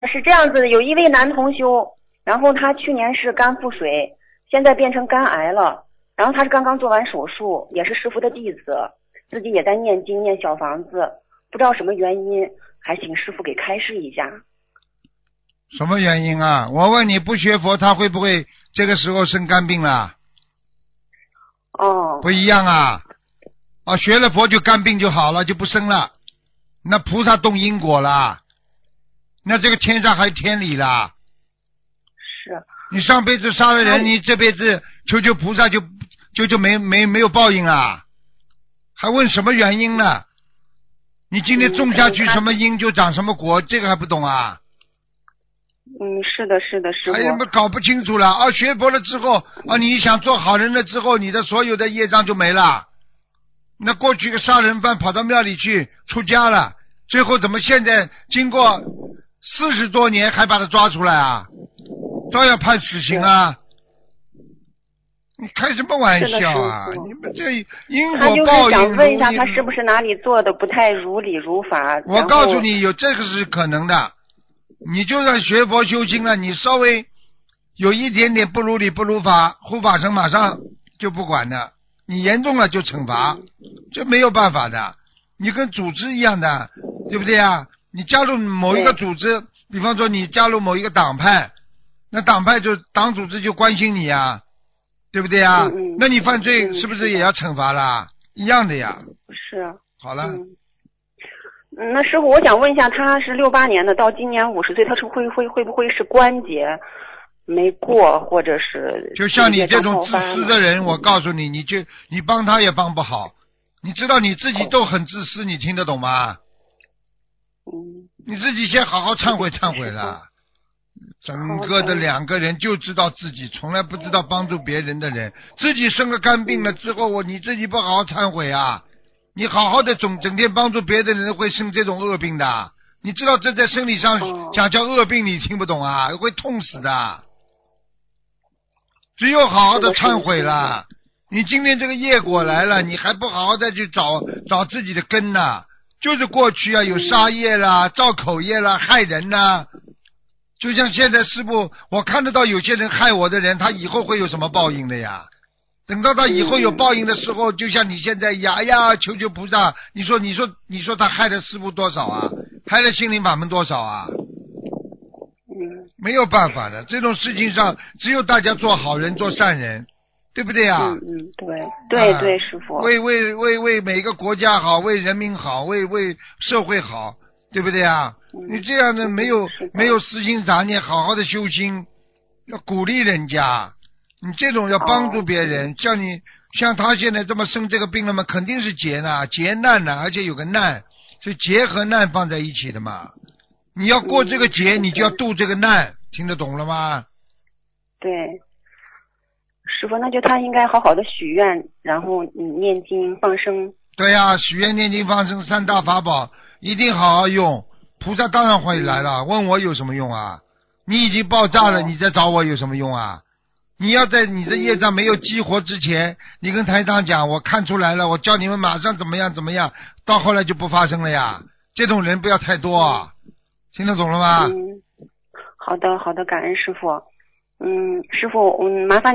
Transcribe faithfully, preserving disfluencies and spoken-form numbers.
是这样子的，有一位男同修，然后他去年是肝腹水，现在变成肝癌了，然后他是刚刚做完手术，也是师父的弟子，自己也在念经念小房子，不知道什么原因，还请师父给开示一下。 什么原因啊？我问你，不学佛他会不会这个时候生肝病了？ 哦， 不一样啊！啊，学了佛就肝病就好了，就不生了。那菩萨动因果了，那这个天上还天理了。 是。 你上辈子杀了人，你这辈子求求菩萨就就就没没没有报应啊？还问什么原因呢？你今天种下去什么因就长什么果，这个还不懂啊？ 嗯，是的，是的，师父。 哎呀，搞不清楚了啊！学佛了之后啊，你想做好人了之后，你的所有的业障就没了。那过去个杀人犯跑到庙里去出家了，最后怎么现在经过四十多年还把他抓出来啊？照样判死刑啊！你开什么玩笑啊？你们这因果报应。 他就是想问一下，他是不是哪里做的不太如理如法？ 我告诉你，有这个是可能的。你就算学佛修心了，你稍微有一点点不如理不如法，护法神马上就不管的。你严重了就惩罚，这没有办法的。你跟组织一样的，对不对啊？你加入某一个组织，比方说你加入某一个党派，那党派就党组织就关心你呀，对不对啊？ 嗯嗯、 那你犯罪是不是也要惩罚啦？一样的呀。 是啊。 好了。 嗯那师傅，我想问一下，他是六八年的，到今年五十岁，他是会会会不会是关节没过，或者是就像你这种自私的人，我告诉你，你就你帮他也帮不好。你知道你自己都很自私，你听得懂吗？ 嗯。 你自己先好好忏悔忏悔了。整个的两个人就知道自己，从来不知道帮助别人的人，自己生个肝病了之后，我你自己不好好忏悔啊！你好好的总整天帮助别的人会生这种恶病的，你知道这在生理上讲叫恶病，你听不懂啊？会痛死的。只有好好的忏悔了，你今天这个业果来了，你还不好好再去找找自己的根呢？就是过去啊有杀业啦、造口业啦、害人啦，就像现在师父，我看得到有些人害我的人，他以后会有什么报应的呀？等到他以后有报应的时候，就像你现在呀呀求求菩萨，你说你说你说他害了师父多少啊？害了心灵法门多少啊？没有办法的，这种事情上只有大家做好人做善人，对不对啊？ 嗯嗯，对对、啊、对，师父。 为为为为每个国家好，为人民好，为为社会好，对不对啊？ 嗯、 你这样的没有、 嗯、 没有私心杂念，好好的修心，要鼓励人家。你这种要帮助别人，哦、像你像他现在这么生这个病了嘛，肯定是劫呢，劫难呢，而且有个难，所以劫和难放在一起的嘛。你要过这个劫，嗯、你就要度这个难，听得懂了吗？ 对，师父，那就他应该好好的许愿，然后念经放生。 对呀、啊，许愿念经放生三大法宝一定好好用，菩萨当然会来了。嗯、问我有什么用啊？你已经爆炸了，哦、你再找我有什么用啊？你要在你的业障没有激活之前，你跟台长讲，我看出来了，我叫你们马上怎么样怎么样，到后来就不发生了呀。这种人不要太多啊，听得懂了吗？ 嗯，好的好的，感恩师父。嗯，师父，嗯，麻烦